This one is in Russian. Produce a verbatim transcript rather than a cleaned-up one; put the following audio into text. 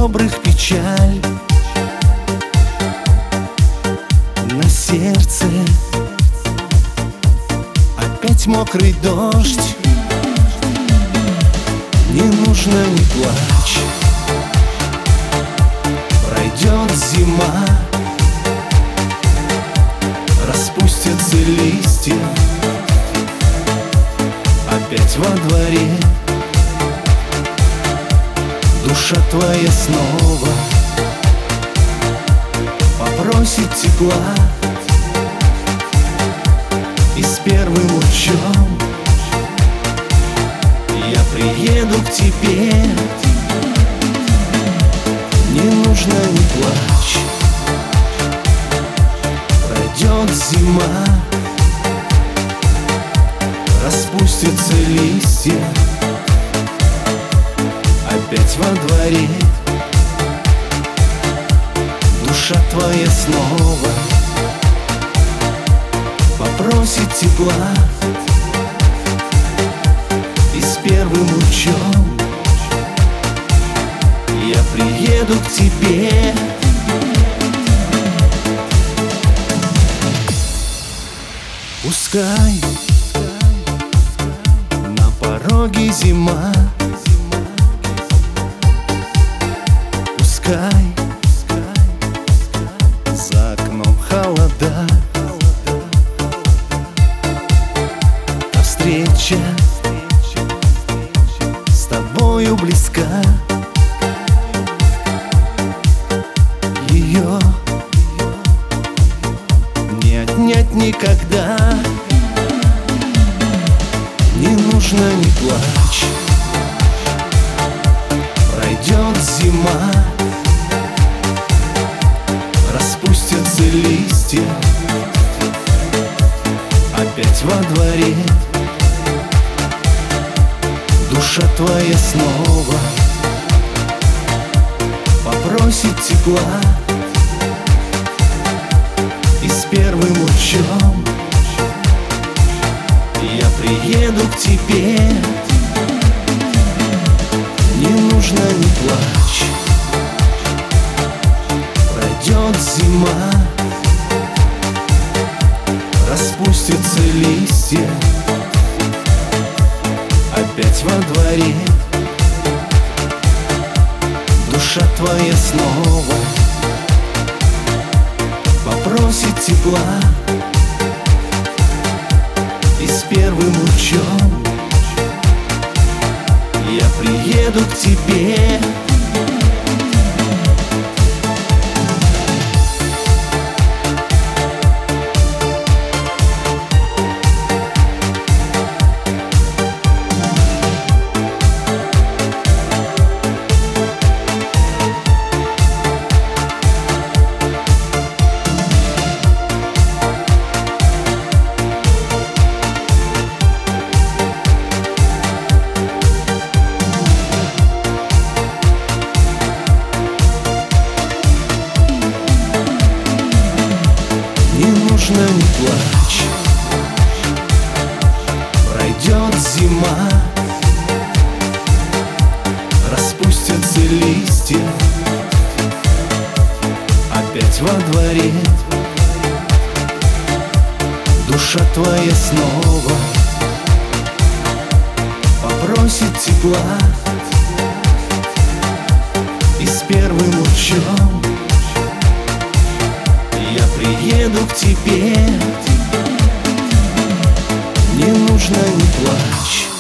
ребрах печаль, на сердце опять мокрый дождь. Не нужно, не плачь, пройдет зима, распустятся листья опять во дворе. Душа твоя снова попросит тепла, и с первым лучом я приеду к тебе. Не нужно, не плачь, пройдет зима, распустятся листья опять во дворе. Душа твоя снова попросит тепла, и с первым лучом я приеду к тебе. Пускай на пороге зима, пускай за окном холода, а встреча с тобою близка. Ее не отнять никогда. Не нужно, не плачь, пройдет зима, распустятся листья опять во дворе. Душа твоя снова попросит тепла, и с первым лучом я приеду к тебе. Не нужно, не плачь, пройдет зима, распустятся листья опять во дворе. Душа твоя снова попросит тепла, и с первым лучом я приеду к тебе. Не нужно, не плачь, пройдет зима, распустятся листья опять во дворе. Душа твоя снова попросит тепла, и с первым лучом я приеду к тебе. Не нужно, не плачь,